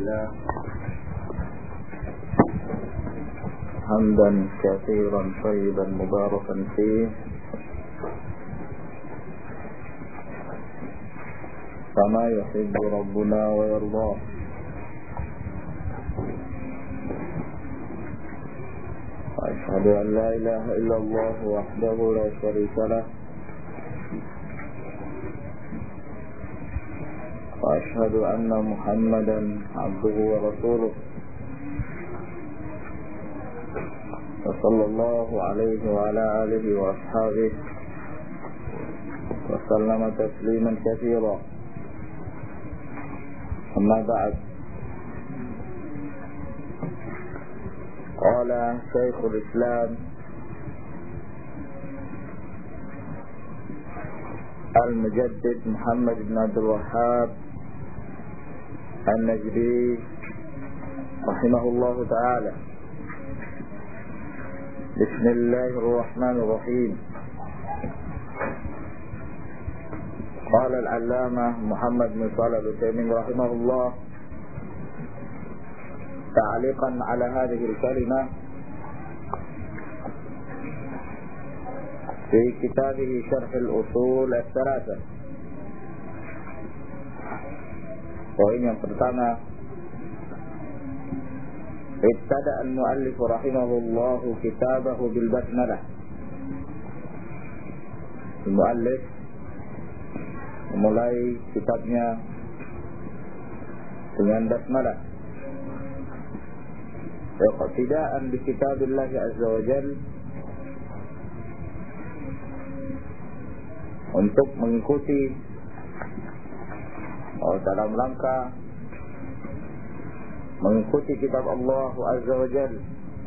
لله حمدا كثيرا طيبا مباركا فيه كما يحب ربنا ويرضاه. وأشهد أن لا إله إلا الله وحده لا شريك له، وأشهد أن محمدا عبده ورسوله، وصلى الله عليه وعلى آله وأصحابه وسلم تسليما كثيرا. أما بعد، قال شيخ الإسلام المجدد محمد بن عبد الوهاب النجدي رحمه الله تعالى: بسم الله الرحمن الرحيم. قال العلامة محمد بن صالح العثيمين رحمه الله تعليقا على هذه الكلمة في كتابه شرح الأصول الثلاثة. Poin yang pertama, ibtada al-muallif rahimahullahu kitabahu bil basmalah. Al-muallif memulai kitabnya dengan basmalah. Iqtidaan bi kitabillah azza wa jalla, untuk mengikuti dalam rangka mengikuti kitab Allah azza wa jalla.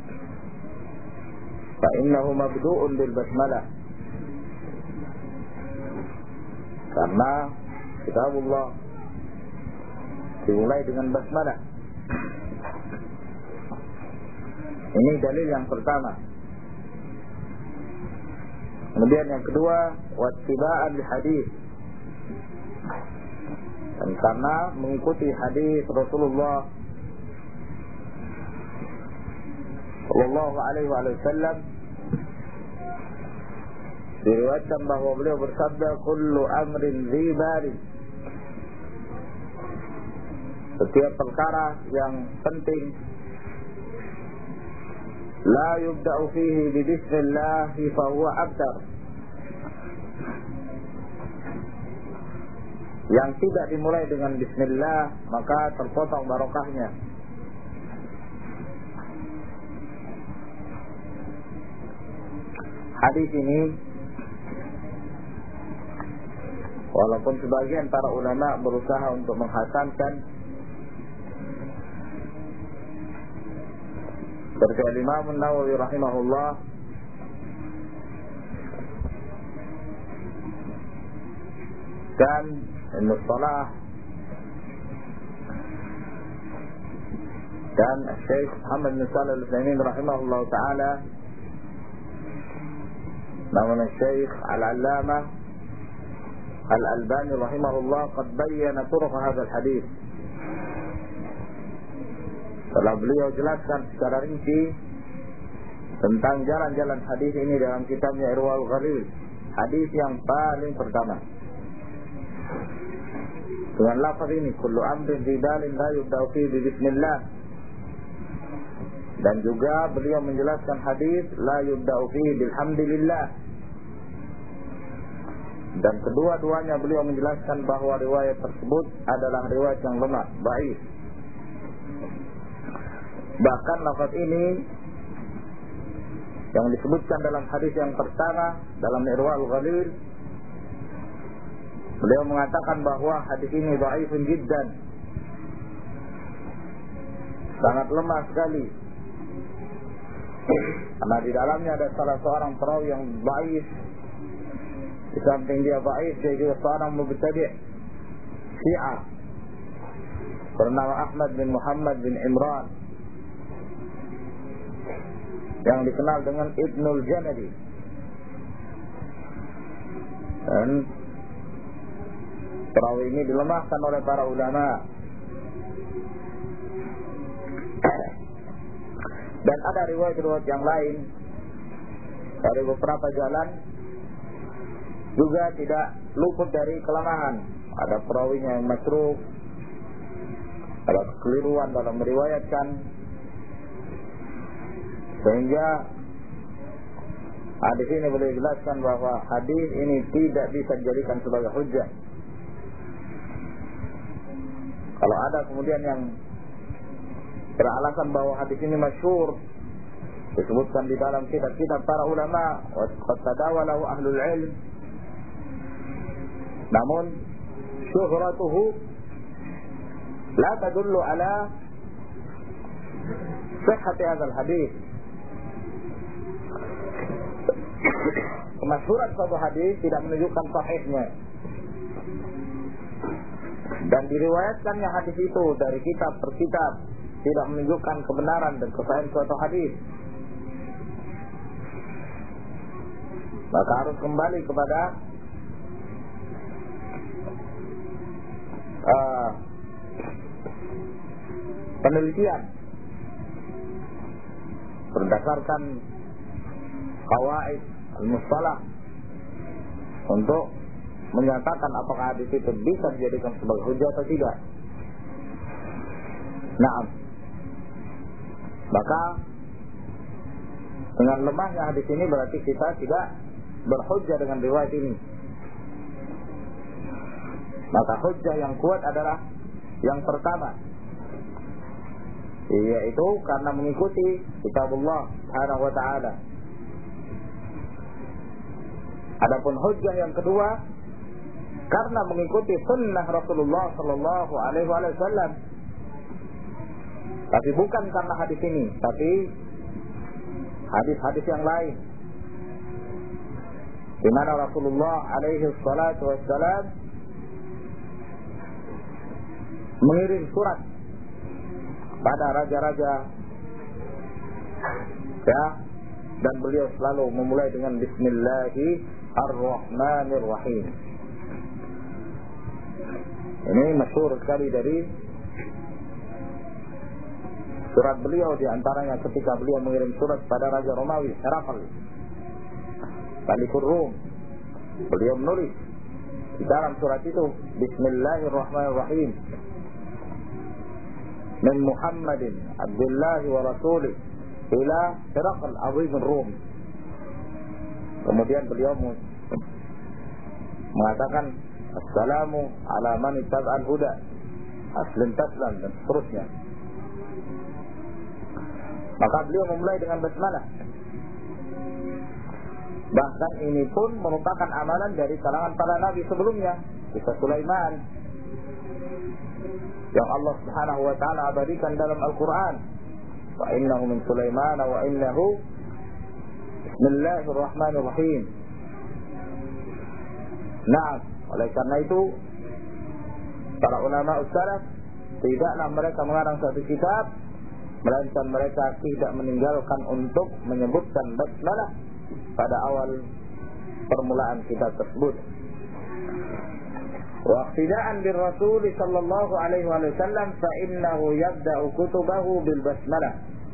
Fa innahu mabdu'un bil basmalah, karena kitab Allah dimulai dengan basmalah. Ini dalil yang pertama. Kemudian yang kedua, wattiba'an li hadis, dan karena mengikuti hadis Rasulullah sallallahu alaihi wasallam, diriwayatkan bahwa beliau bersabda, kullu amrin dzi balin, setiap perkara yang penting, la yubda'u fihi bi bismillah fa huwa abtar, yang tidak dimulai dengan bismillah maka terpotong barokahnya. Hadis ini, walaupun sebagian para ulama berusaha untuk menghasankan, seperti Imam An-Nawawi rahimahullah, dan Ibnu Salah, dan Syekh Muhammad bin Shalih Al-Utsaimin rahimahullah taala, namun Syekh Al-Allamah Al-Albani rahimahullah qad bayyana turuq hadzal hadis. Telah beliau jelaskan secara rinci tentang jalan-jalan hadis ini dalam kitabnya Irwaul Ghalil, hadis yang paling pertama, dengan lafaz ini, kullu amrin dzi balin la yubda'u fihi bi bismillah. Dan juga beliau menjelaskan hadis la yubda'u fihi bilhamdilillah. Dan kedua-duanya beliau menjelaskan bahwa riwayat tersebut adalah riwayat yang lemah, dhaif. Bahkan lafaz ini yang disebutkan dalam hadis yang pertama dalam Irwaul Ghalil, beliau mengatakan bahwa hadis ini dhaifun jiddan, sangat lemah sekali, karena di dalamnya ada salah seorang perawi yang dhaif. Di samping dia dhaif, dia juga seorang mubtadi' Syiah bernama Ahmad bin Muhammad bin Imran, yang dikenal dengan Ibnul Janadi. Dan perawi ini dilemahkan oleh para ulama Dan ada riwayat-riwayat yang lain dari beberapa jalan juga tidak luput dari kelemahan. Ada perawinya yang matruk, ada kekeliruan dalam meriwayatkan, sehingga hadis ini boleh jelaskan bahwa hadis ini tidak bisa dijadikan sebagai hujjah. Kalau ada kemudian yang beralasan bahwa hadis ini masyhur, disebutkan di dalam kitab-kitab para ulama, qad tadawalahu ahlul ilm, namun syuhratuhu la tadullu ala sihhati hadzal hadis. Kemasyhuran suatu hadis tidak menunjukkan sahihnya. Dan diriwayatkannya hadis itu dari kitab per kitab tidak menunjukkan kebenaran dan kesahihan suatu hadis. Maka harus kembali kepada penelitian berdasarkan qawaid al-mustalah untuk menyatakan apakah hadis itu bisa dijadikan sebagai hujjah atau tidak. Naam. Maka dengan lemahnya hadis ini berarti kita tidak berhujjah dengan riwayat ini. Maka hujjah yang kuat adalah yang pertama, yaitu karena mengikuti kitabullah subhanahu wa ta'ala. Adapun hujjah yang kedua karena mengikuti sunnah Rasulullah sallallahu alaihi wasallam. Tapi bukan karena hadis ini, tapi hadis-hadis yang lain di mana Rasulullah alaihi salatu wassalam mengirim surat pada raja-raja, ya, dan beliau selalu memulai dengan Bismillahirrahmanirrahim. Ini masyhur sekali dari surat beliau, di antaranya ketika beliau mengirim surat pada Raja Romawi Herakl, Malikul Rum. Beliau menulis di dalam surat itu, Bismillahirrahmanirrahim, min Muhammadin Abdullah wa Rasulih ila Herakl Azim Rum. Kemudian beliau mengatakan, Assalamu ala man ittaba'al huda, aslim taslam, dan seterusnya. Maka beliau memulai dengan basmalah. Bahkan ini pun merupakan amalan dari kalangan para nabi sebelumnya. Kisah Sulaiman yang Allah subhanahu wa ta'ala abadikan dalam Al-Quran. Wa innahu min Sulaiman wa innahu Bismillahirrahmanirrahim. Nah, oleh karena itu para ulama salaf tidaklah mereka mengarang satu kitab melainkan mereka tidak meninggalkan untuk menyebutkan basmalah pada awal permulaan kitab tersebut. Wa iqtida'an bir Rasul sallallahu alaihi wasallam fa innahu yabda'u kutubahu bil basmalah.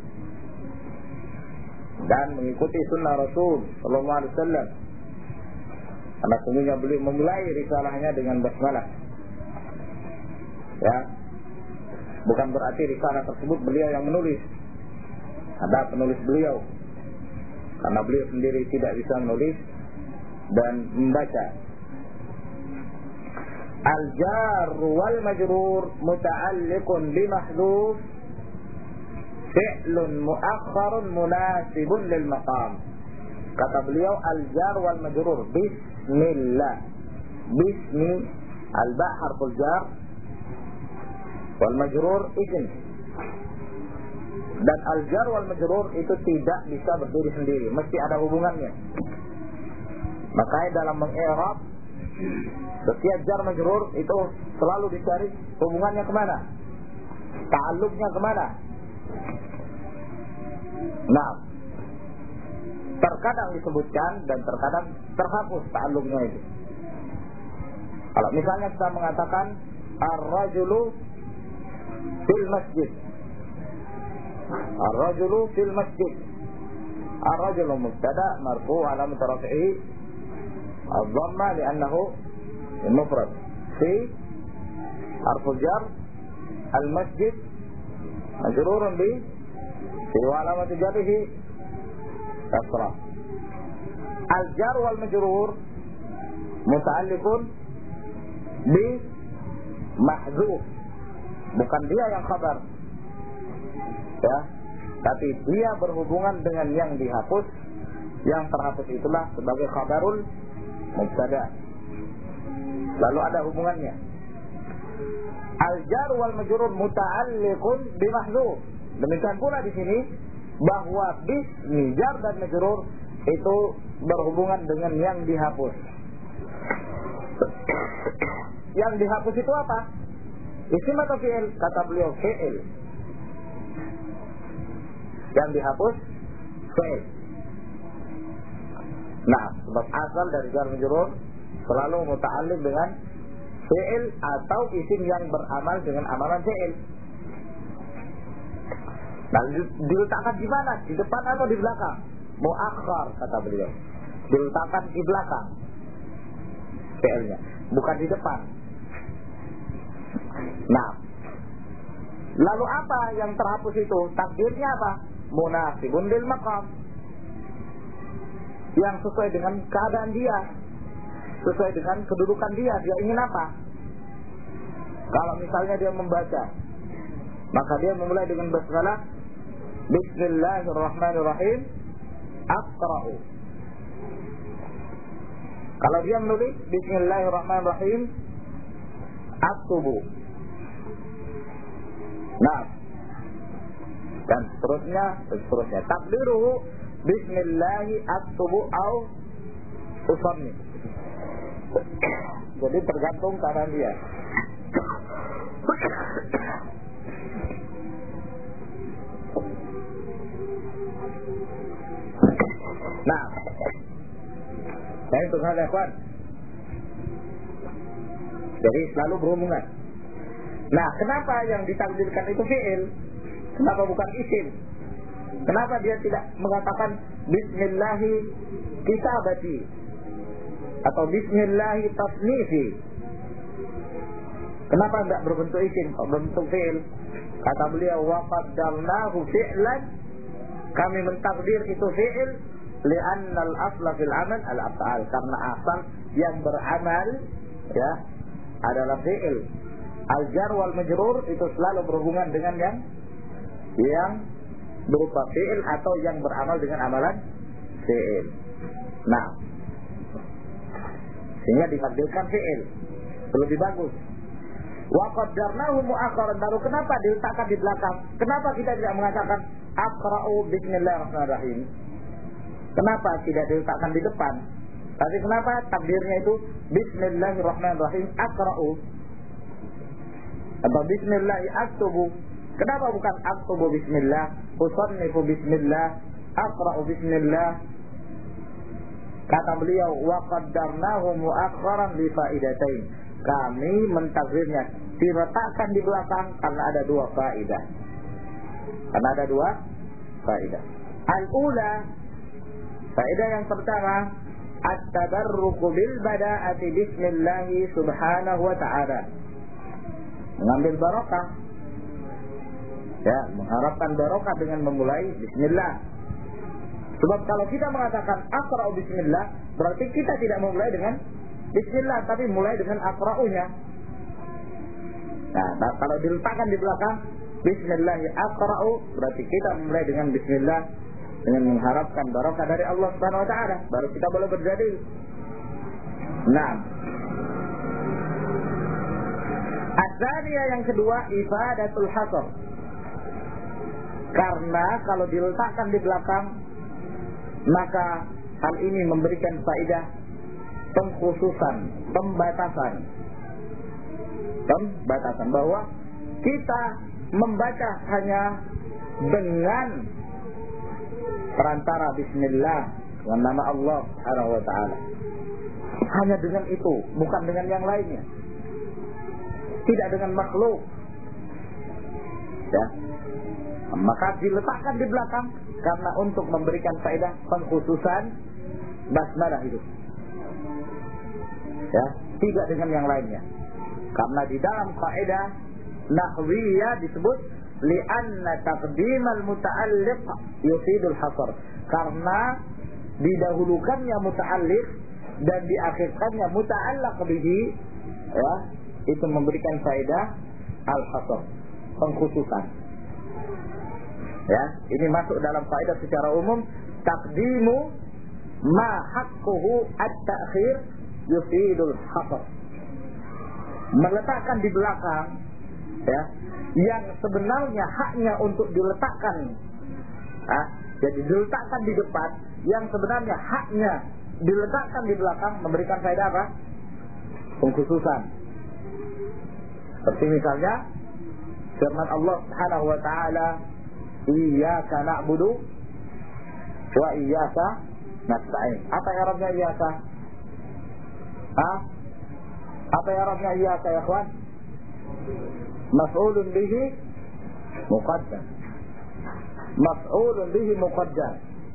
Dan mengikuti sunnah Rasul sallallahu alaihi wasallam, karena sungguhnya beliau memulai risalahnya dengan basmalah. Ya, bukan berarti risalah tersebut beliau yang menulis, ada penulis beliau, karena beliau sendiri tidak bisa menulis dan membaca. Al-jar wal majrur muta'alliqun bi mahdhuf fi'lun mu'akhkharun munasibun lil maqam. Kata beliau, al-jar wal majrur, bismillah, bismi, al-ba' harful jar, wal majrur isim. Dan al-jar wal majrur itu tidak bisa berdiri sendiri, mesti ada hubungannya. Makanya dalam meng-i'rab setiap jar majrur itu selalu dicari hubungannya kemana, ta'alluqnya kemana. Nah, terkadang disebutkan dan terkadang terhapus ta'alluqnya itu. Kalau misalnya kita mengatakan ar-rajulu fil masjid, Ar-rajulu fil masjid. Ar-rajulu mubtada marfu' alamat raf'ihi ad-dhamma li'annahu mufrad. Fi harfu jar al-masjid majrurun bi wa alamat jarrihi kasrah. Al-jar wal majrur muta'alliqun bi mahdzuf. Bukan dia yang khabar, ya, tapi dia berhubungan dengan yang dihapus. Yang terhapus itulah sebagai khabarul mubtada. Lalu ada hubungannya. Al-jar wal majrur muta'alliqun bi mahdzuf. Demikian pula di sini bahwa bismi jar dan majrur itu berhubungan dengan yang dihapus. Yang dihapus itu apa? Isim atau fi'il? Kata beliau fi'il. Yang dihapus fi'il. Nah, sebab asal dari jar majrur selalu muta'alliq dengan fi'il atau isim yang beramal dengan amalan fi'il. Nah, diletakkan di mana? Di depan atau di belakang? Mu'akhkhar, kata beliau. Diletakkan di belakang fi'ilnya, bukan di depan. Nah, lalu apa yang terhapus itu? Takdirnya apa? Munasibun lil maqam, yang sesuai dengan keadaan dia, sesuai dengan kedudukan dia. Dia ingin apa? Kalau misalnya dia membaca, maka dia memulai dengan basmalah, Bismillahirrahmanirrahim, Aqra'u. Kalau dia menulis Bismillahirrahmanirrahim, Aktubu. Nah, dan seterusnya. Takdiruhu Bismillahi aktubu au usammi. Jadi tergantung keadaan dia. Nah, saya tunggu ya kawan. Jadi selalu berhubungan. Nah, kenapa yang ditakdirkan itu fi'il? Kenapa bukan isim? Kenapa dia tidak mengatakan Bismillahi kitabati atau Bismillahi tasnifi? Kenapa tidak berbentuk isim, kok berbentuk fi'il? Kata beliau, wa qaddarnahu fi'lan, kami mentakdir itu fi'il, li'anna al-asla fil amal al-af'al, karena asal yang beramal, ya, adalah fi'il. Al-jar wal majrur itu selalu berhubungan dengan yang berupa fi'il atau yang beramal dengan amalan fi'il. Nah, sehingga ditakdirkan fi'il lebih bagus. Wa qaddarnahu mu'akhkharan, baru kenapa diletakkan di belakang? Kenapa kita tidak mengatakan Aqra'u bismillahirrahmanirrahim? Kenapa tidak diletakkan di depan? Tapi kenapa takdirnya itu Bismillahirrahmanirrahim Aqra'u atau Bismillahi aktubu? Kenapa bukan aktubu bismillah, usannifu bismillah, aqra'u bismillah? Kata beliau, wa qaddarnahu mu'akhkharan li fa'idatain, kami mentakdirnya diletakkan di belakang karena ada dua faedah. Al-ula, faedah yang pertama, at-tabarruku bil bada'ati bismillahi subhanahu wa ta'ala, mengambil barokah, ya, mengharapkan barokah dengan memulai bismillah. Sebab kalau kita mengatakan aqra'u bismillah, berarti kita tidak memulai dengan bismillah, tapi mulai dengan aqra'unya. Nah, kalau diletakkan di belakang bismillahi aqra'u, berarti kita memulai dengan bismillah, dengan mengharapkan barokah dari Allah Subhanahu wa taala, baru kita boleh berdalil. Nah, As-saniyah yang kedua, ifadatul hasr. Karena kalau diletakkan di belakang, maka hal ini memberikan faedah pengkhususan, pembatasan, bahwa kita membaca hanya dengan perantara bismillah, dengan nama Allah Subhanahu wa taala. Hanya dengan itu, bukan dengan yang lainnya. Tidak dengan makhluk. Ya. Maka diletakkan di belakang karena untuk memberikan faedah pengkhususan basmalah itu. Ya, tidak dengan yang lainnya. Karena di dalam faedah nahwiyah disebut li'anna taqdimal muta'alliq yufidul hasr. Karena didahulukannya muta'alliq dan diakhirkannya muta'allaq bihi, ya, itu memberikan faedah al-hasr, pengkhususan. Ya, ini masuk dalam faedah secara umum. Taqdimu ma haqquhu at-ta'khir yufidul hasr. Meletakkan di belakang, ya, yang sebenarnya haknya untuk diletakkan, jadi diletakkan di depan, yang sebenarnya haknya diletakkan di belakang, memberikan faedah apa? Pengkhususan. Seperti misalnya firman Allah Subhanahu wa taala, iyyaka na'budu wa iyyaka nasta'in. Apa i'rabnya iyyaka? Apa i'rabnya iyyaka ya ikhwan? Maf'ulun bihi muqaddam. Maf'ulun bihi muqaddam.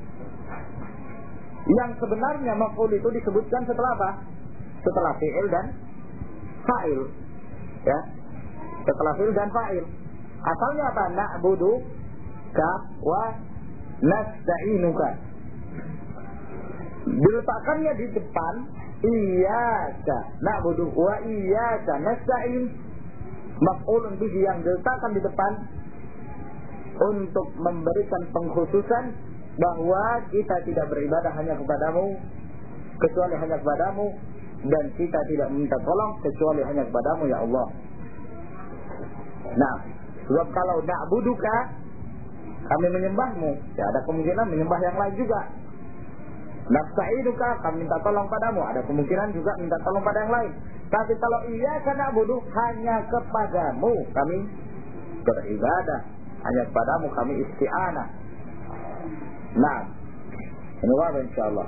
Yang sebenarnya maf'ul itu disebutkan setelah apa? Setelah fi'il dan fa'il. Ya. Setelah fi'il dan fa'il. Asalnya apa? Na'budu ka wa nasta'inuka. Diletakkannya di depan iyyaka na'budu wa iyyaka nasta'in. Maf'ulun bihi yang diletakkan di depan untuk memberikan pengkhususan bahwa kita tidak beribadah hanya kepadamu kecuali hanya kepadamu, dan kita tidak meminta tolong kecuali hanya kepadamu ya Allah. Nah, sebab kalau na'buduka, kami menyembahmu, ya ada kemungkinan menyembah yang lain juga. Nasta'inuka, kami minta tolong padamu, ada kemungkinan juga minta tolong pada yang lain. Tapi kalau iyyaka na'budu, hanya kepadamu kami beribadah, hanya kepadamu kami isti'anah. Nah, ini wadah insyaallah.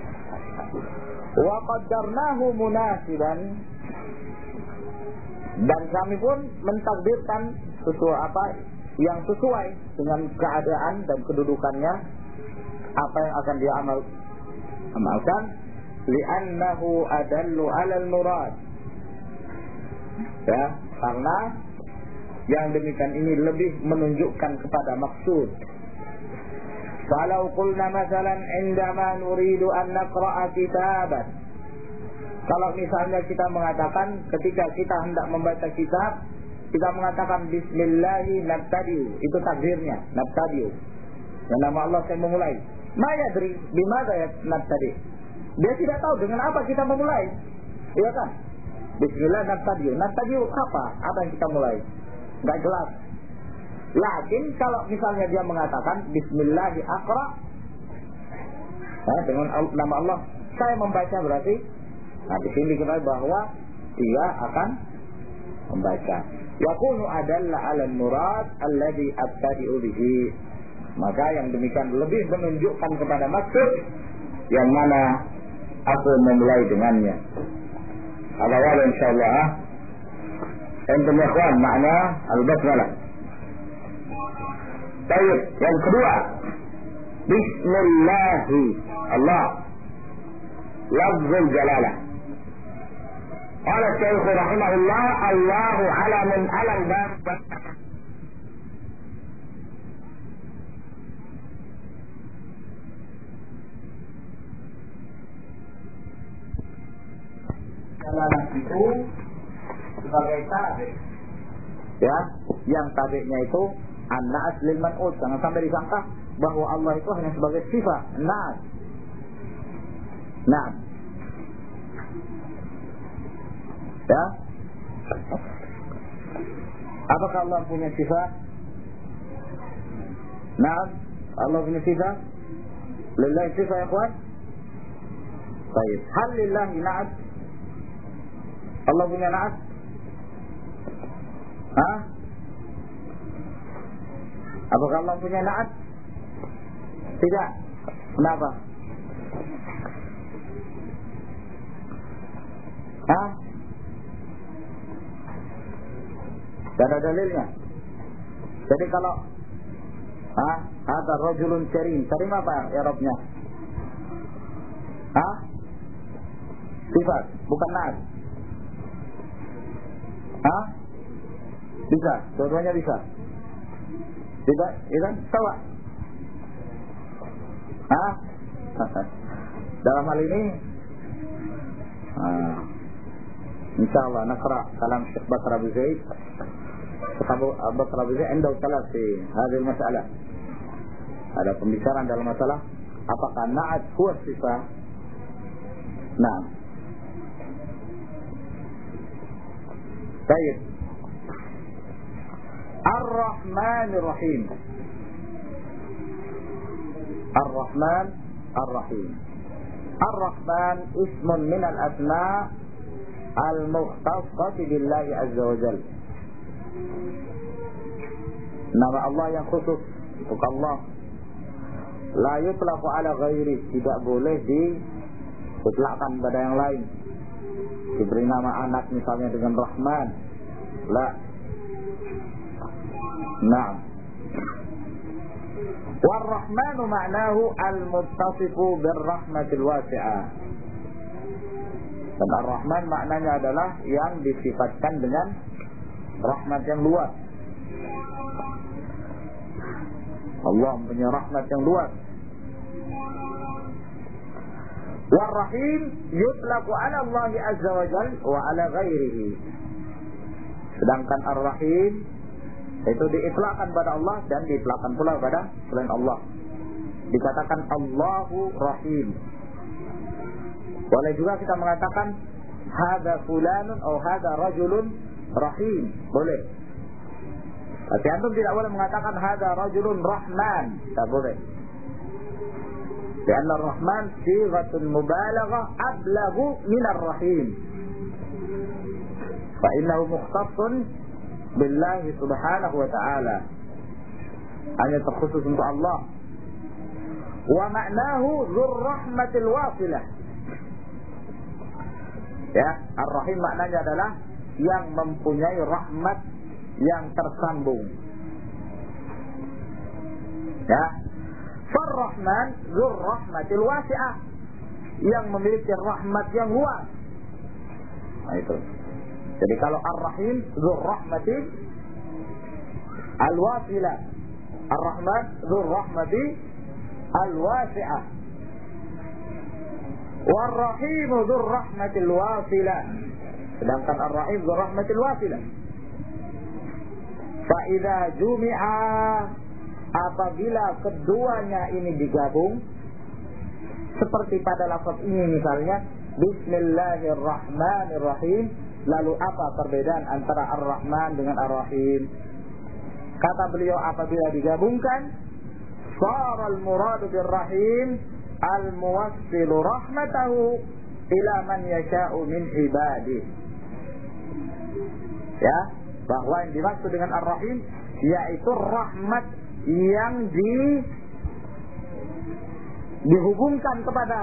Wa qaddarnahu munasiban, dan kami pun mentakdirkan sesuai apa yang sesuai dengan keadaan dan kedudukannya, apa yang akan dia amalkan, li'annahu adallu 'alal murad. Ya, karena yang demikian ini lebih menunjukkan kepada maksud. Kalau qulna masalan indama nuridu an naqra'a kitaban, kalau misalnya kita mengatakan ketika kita hendak membaca kitab, kita mengatakan bismillahi nabtadi'u, itu takdirnya, nabtadi'u, yang nama Allah saya memulai. Ma yadri bimada ya nabtadi', dia tidak tahu dengan apa kita memulai, iya kan? Bismillah nabtadi'u, nabtadi'u apa yang kita mulai, nggak jelas. Lakin kalau misalnya dia mengatakan bismillahi aqra, dengan nama Allah saya membaca, berarti nah di sini diketahui bahwa dia akan membaca. Yakunu adalla 'ala al-murad alladhi abtadi'u bihi. Maka yang demikian lebih menunjukkan kepada maksud yang mana aku memulai dengannya. Awal insyaallah. Antum ya ikhwan, makna al-basmalah. Baik, yang kedua, bismillahi Allah, lafzul jalalah. Qala Syekh rahimahullah, Allahu alamun alal bab. Jalalah itu sebagai tabi, ya, yang tabi'nya itu an-na'at lil man'ut. Jangan sampai disangka bahwa Allah itu hanya sebagai sifat na'at. Nah, ya, apakah Allah punya sifat? Nah, Allah punya sifat. Lillahi sifat ya ikhwan. Baik, hal lillahi na'at? Allah punya na'at? Apakah Allah punya na'at? Tidak. Kenapa? Tidak ada dalilnya. Jadi kalau Ada rajulun karim. Karim apa i'rabnya? Sifat, bukan naat. Bisa, dua-duanya bisa. Tidak, idan sawa. Dalam hal ini insyaallah naqra kalam Syekh Bakr Abu Zaid. Bakr Abu Zaid عنده ثلاث في هذه المسألة. Ada pembicaraan dalam masalah apakah na'at huwa sifat. Nah. Baik. Ar-Rahmanir Rahim. Ar-Rahman Ar-Rahim. Ar-Rahman ismun min al-asma' al-mukhtassati billahi azza wa jalla. Nama Allah yang khusus untuk Allah. La yutlaqu ala ghairi, tidak boleh diutlaqkan pada yang lain. Diberi nama anak misalnya dengan Rahman. La. Naam. War-Rahmanu ma'nahu al-muttasifu bir-rahmatil wasi'ah. Dan Ar-Rahman maknanya adalah yang disifatkan dengan rahmat yang luas. Allah punya rahmat yang luas. War-Rahim yutlaqu 'ala Allah azza wa jalla wa 'ala ghairihi. Sedangkan Ar-Rahim itu diitlaqkan pada Allah dan diitlaqkan pula pada selain Allah. Dikatakan Allahu Rahim. Boleh juga kita mengatakan hadza fulanun atau hadza rajulun rahim. Boleh. Tapi antum tidak boleh mengatakan hadza rajulun rahman. Tak boleh. Karena Rahman sighatun mubalaghah ablaghu min ar-Rahim. Fa innahu mukhtassun billahi subhanahu wa ta'ala. Hanya terkhusus untuk Allah. Wa ma'nahu dzur rahmatil wasilah. Ya, Ar-Rahim maknanya adalah yang mempunyai rahmat yang tersambung. Ya. Far-Rahman dzur rahmatil wasi'ah, yang memiliki rahmat yang luas. Nah itu. Jadi kalau Ar-Rahim dzur rahmati al-wasilah, Ar-Rahman dzur rahmati al-wasi'ah. War-Rahim dzur rahmatil wasilah. Sedangkan Ar-Rahim dzur rahmatil wasilah. Fa idza jumi'a, apabila keduanya ini digabung, seperti pada lafaz ini misalnya Bismillahirrahmanirrahim, lalu apa perbedaan antara Ar-Rahman dengan Ar-Rahim? Kata beliau, apabila digabungkan, sara al-muradu bir-Rahim al-muwassilu rahmatahu ila man yasha'u min ibadihi. Ya, bahwa yang dimaksud dengan Ar-Rahim yaitu rahmat yang dihubungkan kepada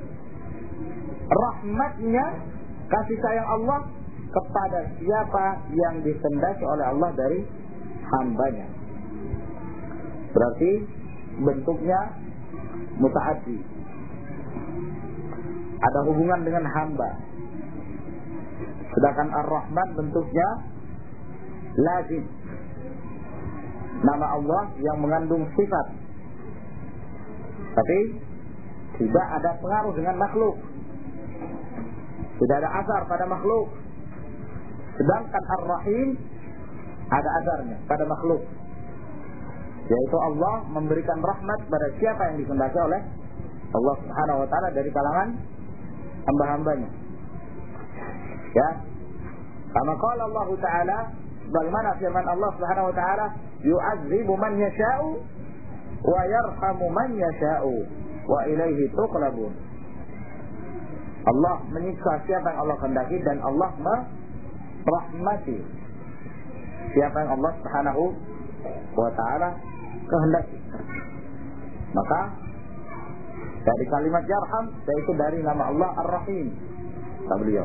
rahmatnya, kasih sayang Allah kepada siapa yang dikehendaki oleh Allah dari hambanya. Berarti bentuknya mutaaddi, ada hubungan dengan hamba. Sedangkan Ar-Rahman bentuknya lazim, nama Allah yang mengandung sifat, tapi tidak ada pengaruh dengan makhluk, tidak ada asar pada makhluk. Sedangkan Ar-Rahim ada asarnya pada makhluk, yaitu Allah memberikan rahmat pada siapa yang dikehendaki oleh Allah Subhanahu wa ta'ala dari kalangan hamba-hambanya. Ya, kama qala Allah Ta'ala, bagaimana firman Allah Subhanahu wa ta'ala, yu'adzibu man yasha'u wa yarhamu man yasha'u wa ilaihi tuqlabun. Allah menyiksa siapa yang Allah kehendaki dan Allah merahmati siapa yang Allah Subhanahu wa ta'ala kehendaki. Maka dari kalimat yarham, yaitu dari nama Allah Ar-Rahim, kata beliau.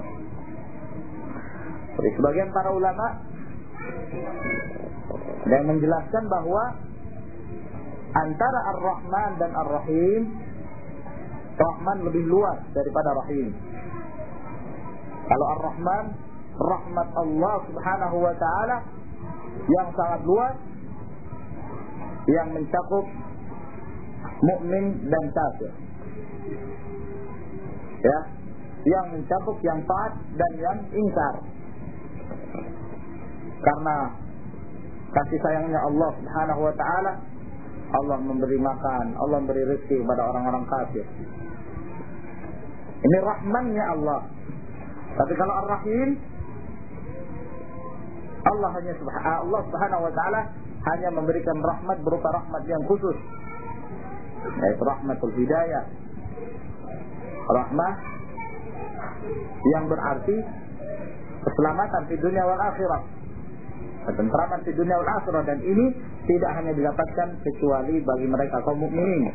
Jadi sebagian para ulama ada yang menjelaskan bahwa antara Ar-Rahman dan Ar-Rahim, Rahman lebih luas daripada Rahim. Kalau Ar-Rahman, rahmat Allah subhanahu wa ta'ala yang sangat luas, yang mencakup mukmin dan kafir, ya, yang mencakup yang taat dan yang ingkar. Karena kasih sayangnya Allah subhanahu wa ta'ala, Allah memberi makan, Allah memberi rezeki kepada orang-orang kafir. Ini rahmannya Allah. Tapi kalau Ar-Rahim, Allah subhanahu wa ta'ala hanya memberikan rahmat berupa rahmat yang khusus, yaitu rahmatul hidayah, rahmah yang berarti keselamatan di dunia wal akhirah, ketentraman di dunia wal akhirah, dan ini tidak hanya didapatkan kecuali bagi mereka kaum mukminin.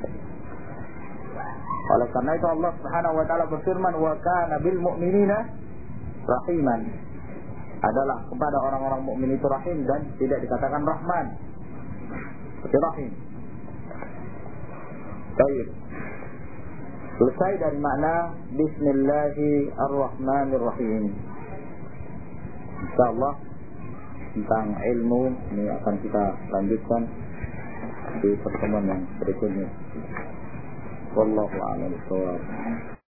Oleh karena itu Allah Subhanahu wa taala berfirman, wa kana bil mu'minina rahiman, adalah kepada orang-orang mukmin itu rahim dan tidak dikatakan rahman, tapi rahim. Baik. Selesai dari makna Bismillahirrahmanirrahim. InsyaAllah tentang ilmu ini akan kita lanjutkan di pertemuan yang berikutnya. Wallahu a'lam bishawab.